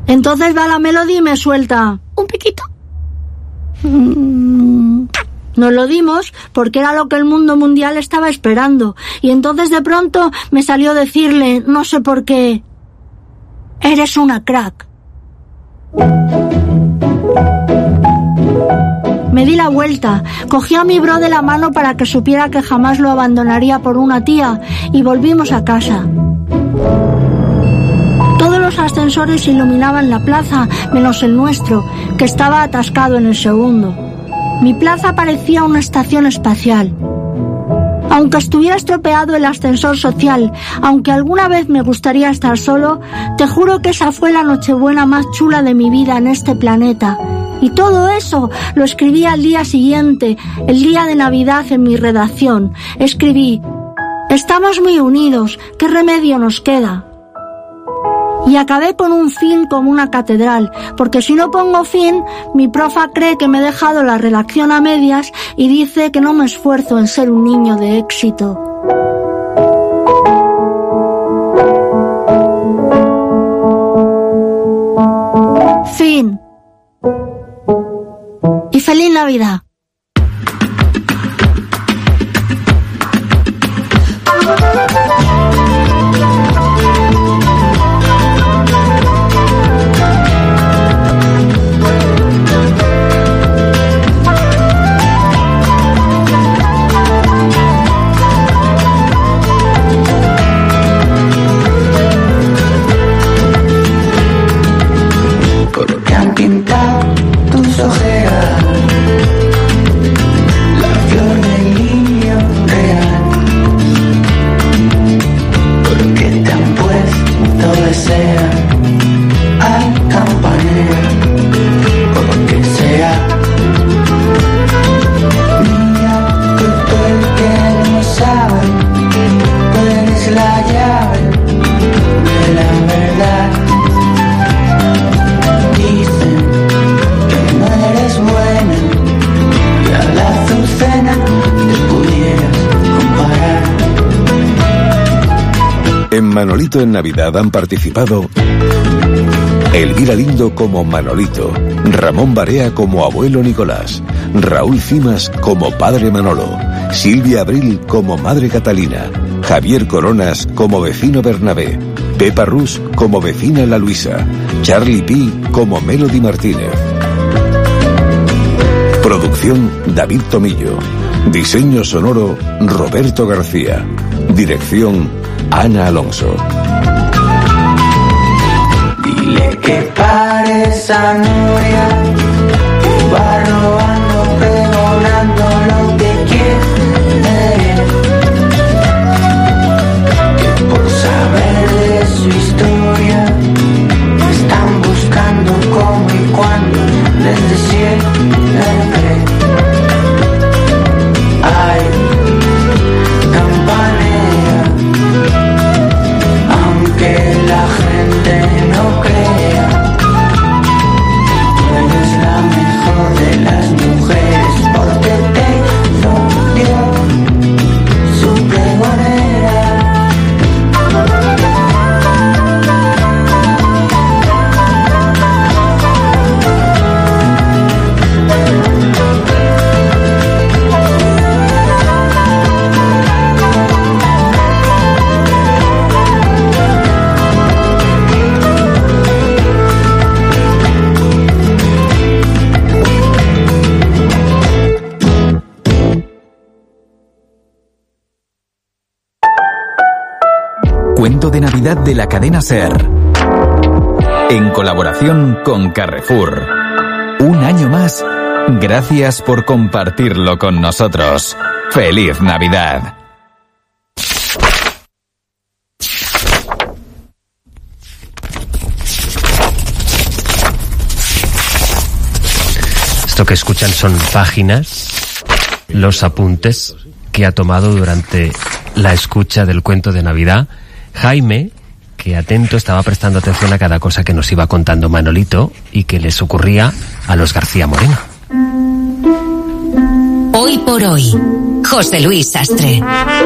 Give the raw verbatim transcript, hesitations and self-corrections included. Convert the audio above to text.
Entonces va la Melody y me suelta un piquito. Nos lo dimos porque era lo que el mundo mundial estaba esperando. Y entonces de pronto me salió decirle, no sé por qué, eres una crack. Me di la vuelta, cogí a mi bro de la mano para que supiera que jamás lo abandonaría por una tía y volvimos a casa. Todos los ascensores iluminaban la plaza, menos el nuestro, que estaba atascado en el segundo. Mi plaza parecía una estación espacial. Aunque estuviera estropeado el ascensor social, aunque alguna vez me gustaría estar solo, te juro que esa fue la Nochebuena más chula de mi vida en este planeta. Y todo eso lo escribí al día siguiente, el día de Navidad, en mi redacción. Escribí, estamos muy unidos, ¿qué remedio nos queda? Y acabé con un fin como una catedral, porque si no pongo fin, mi profa cree que me he dejado la redacción a medias y dice que no me esfuerzo en ser un niño de éxito. Fin. Y feliz Navidad. Manolito en Navidad han participado Elvira Lindo como Manolito, Ramón Barea como abuelo Nicolás, Raúl Cimas como padre Manolo, Silvia Abril como madre Catalina, Javier Coronas como vecino Bernabé, Pepa Rus como vecina La Luisa, Charlie Pi como Melody Martínez. Producción David Tomillo. Diseño sonoro Roberto García. Dirección Ana Alonso. Dile que pare esa noria, que va robando, pregonando lo que quiere, que por saber de su historia están buscando cómo y cuándo, desde siempre. Ay, campanea, aunque la gente no crea, tú eres la mejor de las mujeres, porque te dio su pregonera. Cuento de Navidad de la cadena SER, en colaboración con Carrefour. Un año más, gracias por compartirlo con nosotros. ¡Feliz Navidad! Esto que escuchan son páginas, los apuntes que ha tomado durante la escucha del cuento de Navidad Jaime, que atento estaba prestando atención a cada cosa que nos iba contando Manolito y que les ocurría a los García Moreno. Hoy por hoy, José Luis Sastre.